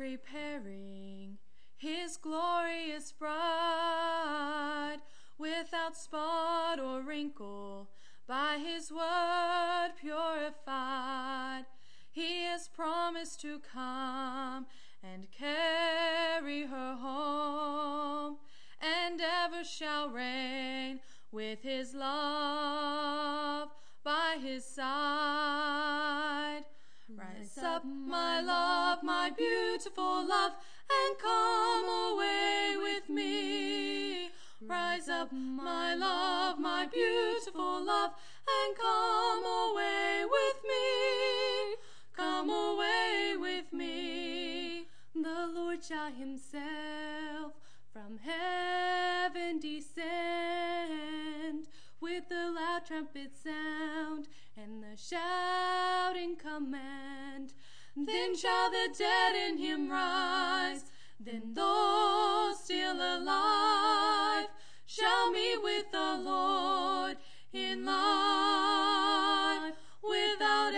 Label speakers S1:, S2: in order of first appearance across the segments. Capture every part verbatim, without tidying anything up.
S1: preparing his glorious bride, without spot or wrinkle, by his word purified. He has promised to come and carry her home, and ever shall reign with his love by his side. Rise up, my love, my beautiful love, and come away with me. Rise up, my love, my beautiful love, and come away with me. Come away with me. The Lord shall himself from heaven descend, with the loud trumpet sound and the shouting command. Then shall the dead in him rise, then those still alive shall meet with the Lord in life without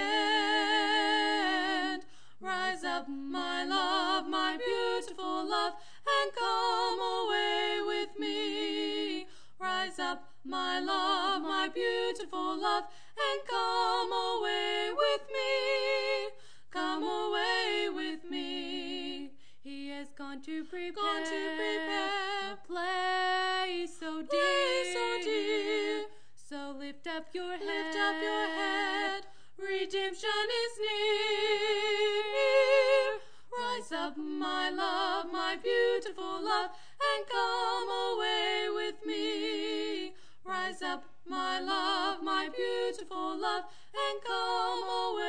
S1: end. Rise up, my love, my beautiful love, and come away with me. Rise up, my love, my beautiful love, and come away with me. Come away with me. He has gone to prepare, gone to prepare a place so dear, place so dear. So lift up your head, lift up your head. Redemption is near. Rise up, my love, my beautiful love, and come away with me. Rise up, my love, my beautiful love, and come away